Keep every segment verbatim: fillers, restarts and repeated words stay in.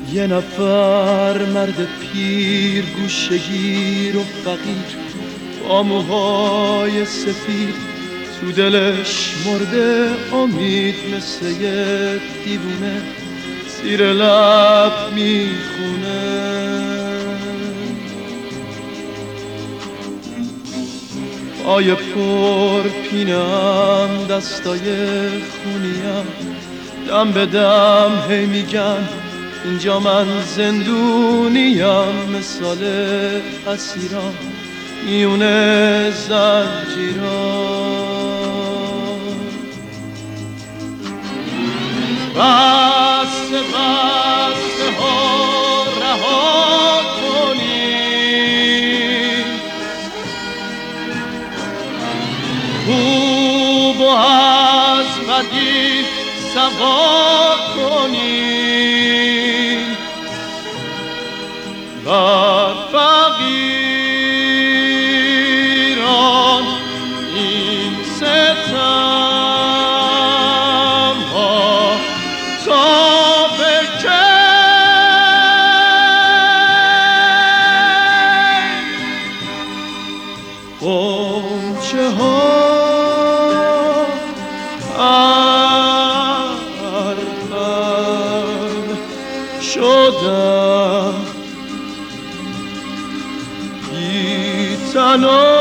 یه نفر مرد پیر گوشه‌گیر و فقیر با موهای سفید تو دلش مرده امید مثل یه دیوونه زیر لب میخونه. پای پر پینم دستای خونیم دم به دم هی میگن اینجا من زندونیم، مثال اسیران میونه زنجیران. بسته بسته ها رها کنیم، خوب و از بدی سوا کنیم، بر فقیران این ستم ها تا به کی؟ غنچه ها شدم بی تنها،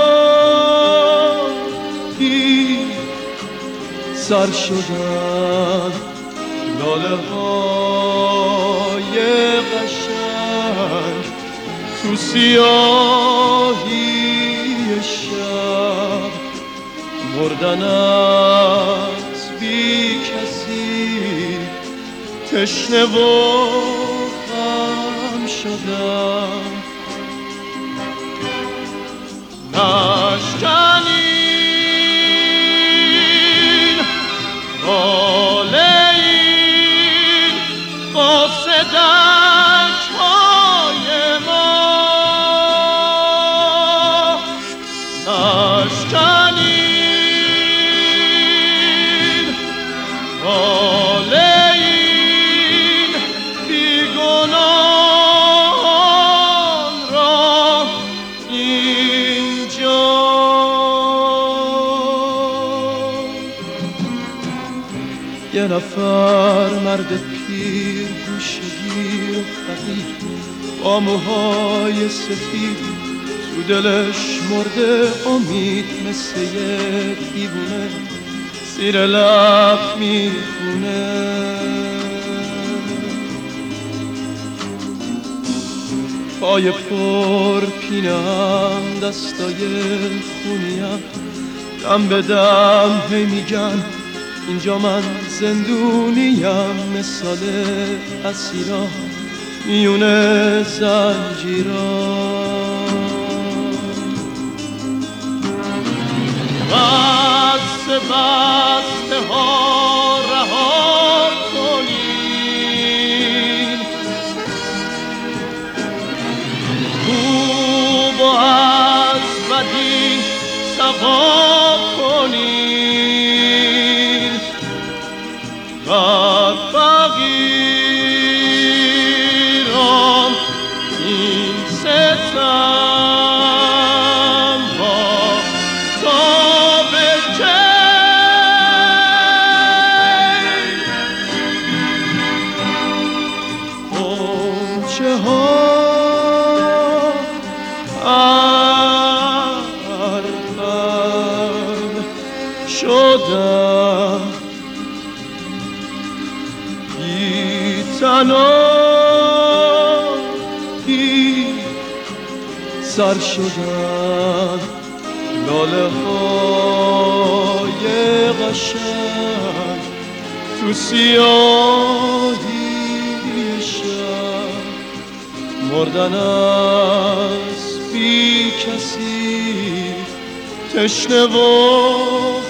بی سر شدم لاله های قشنگ تو سیاهی شب مردن از بی کسی تشنه و غم شدم. نشکنین باله این قاصدک های ما، نشکنین باله یه نفر مرد پیر گوشه‌گیر و فقیر با موهای سفید تو دلش مرده امید مثل یه دیوونه زیر لب میخونه. پای پر پینم دستای خونیم دم به دم هی میگن اینجا من زندونیم، مثال اسیران میونه زنجیران. بسته بسته ها رها کنین، خوب و از بدی سوا کنین، بر فقیران این ستم ها تا به کی؟ غنچه ها ارغن شدم بی تنها، بی سر شدم لاله های قشنگ تو سیاهی شب مردن از بی کسی تشنه و